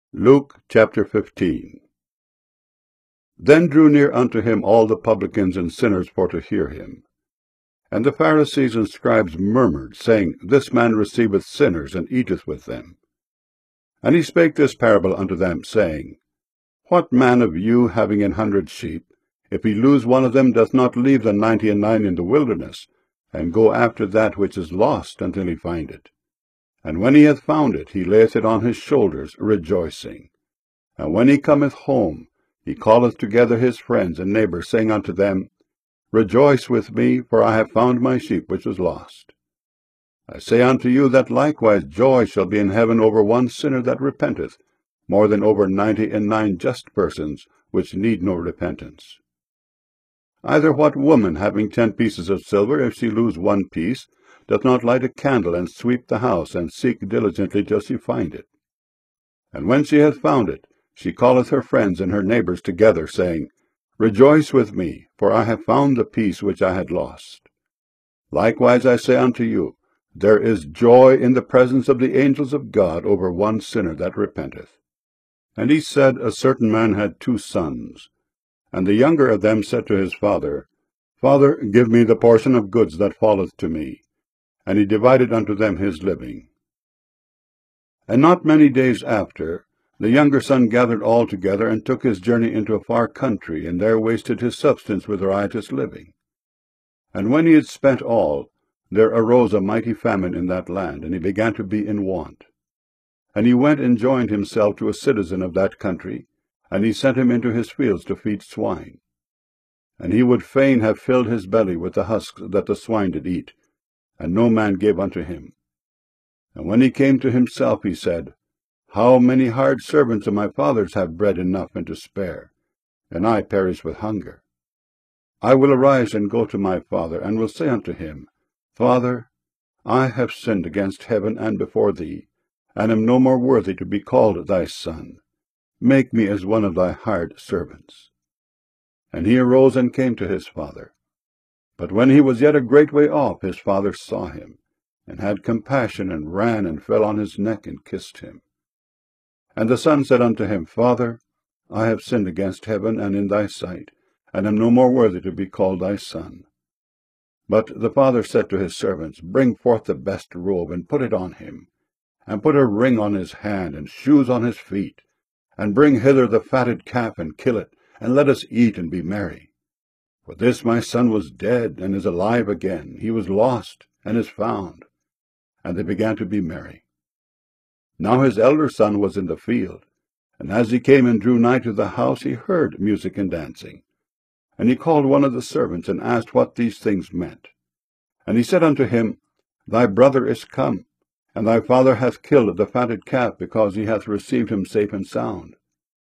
Luke chapter 15. Then drew near unto him all the publicans and sinners for to hear him. And the Pharisees and scribes murmured, saying, This man receiveth sinners, and eateth with them. And he spake this parable unto them, saying, What man of you, having 100 sheep, if he lose one of them, doth not leave the 99 in the wilderness, and go after that which is lost until he find it? And when he hath found it, he layeth it on his shoulders, rejoicing. And when he cometh home, he calleth together his friends and neighbours, saying unto them, Rejoice with me, for I have found my sheep which was lost. I say unto you that likewise joy shall be in heaven over one sinner that repenteth, more than over 99 just persons, which need no repentance. Either what woman, having 10 pieces of silver, if she lose one piece, doth not light a candle, and sweep the house, and seek diligently till she find it? And when she hath found it, she calleth her friends and her neighbours together, saying, Rejoice with me, for I have found the piece which I had lost. Likewise I say unto you, there is joy in the presence of the angels of God over one sinner that repenteth. And he said, A certain man had 2 sons. And the younger of them said to his father, Father, give me the portion of goods that falleth to me. And he divided unto them his living. And not many days after, the younger son gathered all together, and took his journey into a far country, and there wasted his substance with riotous living. And when he had spent all, there arose a mighty famine in that land, and he began to be in want. And he went and joined himself to a citizen of that country, and he sent him into his fields to feed swine. And he would fain have filled his belly with the husks that the swine did eat, and no man gave unto him. And when he came to himself, he said, How many hired servants of my father's have bread enough and to spare, and I perish with hunger? I will arise and go to my father, and will say unto him, Father, I have sinned against heaven and before thee, and am no more worthy to be called thy son. Make me as one of thy hired servants. And he arose and came to his father. But when he was yet a great way off, his father saw him, and had compassion, and ran, and fell on his neck, and kissed him. And the son said unto him, Father, I have sinned against heaven and in thy sight, and am no more worthy to be called thy son. But the father said to his servants, Bring forth the best robe, and put it on him, and put a ring on his hand, and shoes on his feet, and bring hither the fatted calf, and kill it, and let us eat and be merry. For this my son was dead, and is alive again. He was lost, and is found. And they began to be merry. Now his elder son was in the field, and as he came and drew nigh to the house, he heard music and dancing. And he called one of the servants, and asked what these things meant. And he said unto him, Thy brother is come, and thy father hath killed the fatted calf, because he hath received him safe and sound.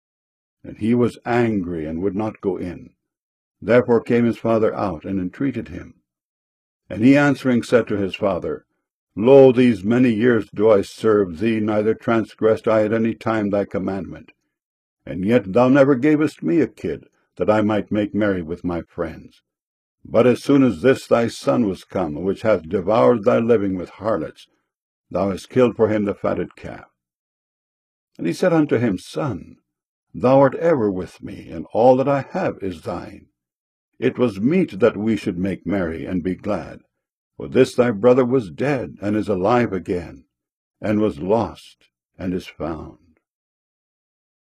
And he was angry, and would not go in. Therefore came his father out, and entreated him. And he answering said to his father, Lo, these many years do I serve thee, neither transgressed I at any time thy commandment. And yet thou never gavest me a kid, that I might make merry with my friends. But as soon as this thy son was come, which hath devoured thy living with harlots, thou hast killed for him the fatted calf. And he said unto him, Son, thou art ever with me, and all that I have is thine. It was meet that we should make merry and be glad. For this thy brother was dead, and is alive again, and was lost, and is found.